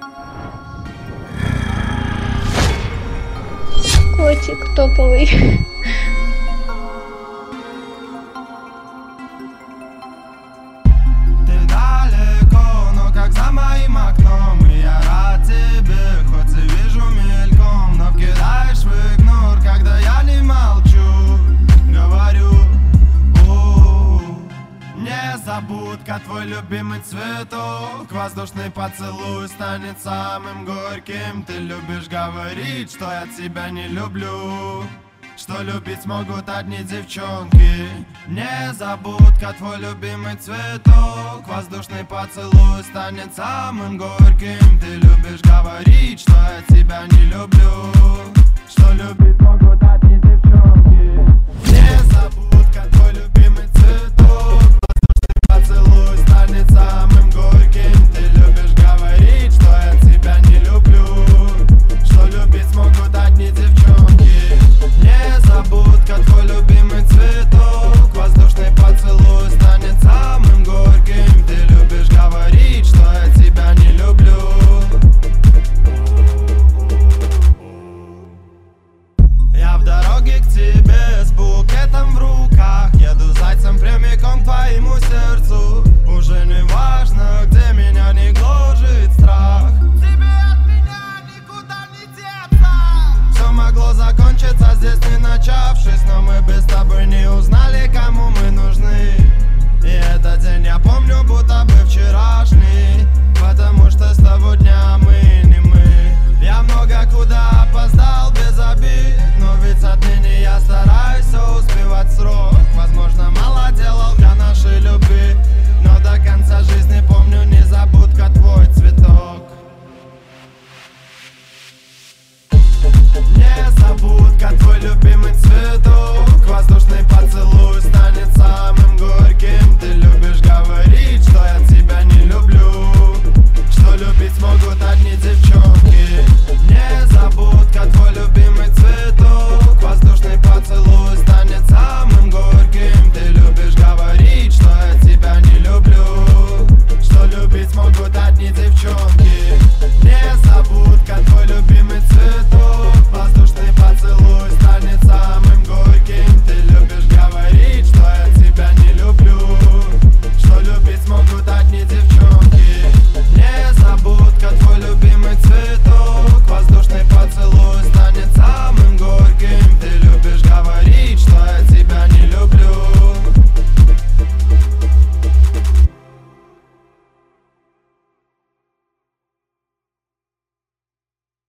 Котик топовый. Ты далеко, но как за моим окном, и я рад тебе, хоть и вижу мельком, но кидаешь в игнор, когда я не молчу. Говорю, незабудка, твой любимый цветок, воздушный поцелуй станет самым горьким. Ты любишь говорить, что я тебя не люблю, что любить могут одни девчонки. Незабудка, твой любимый цветок, воздушный поцелуй станет самым горьким. Ты любишь говорить, что я тебя не люблю, что любить могут одни девчонки.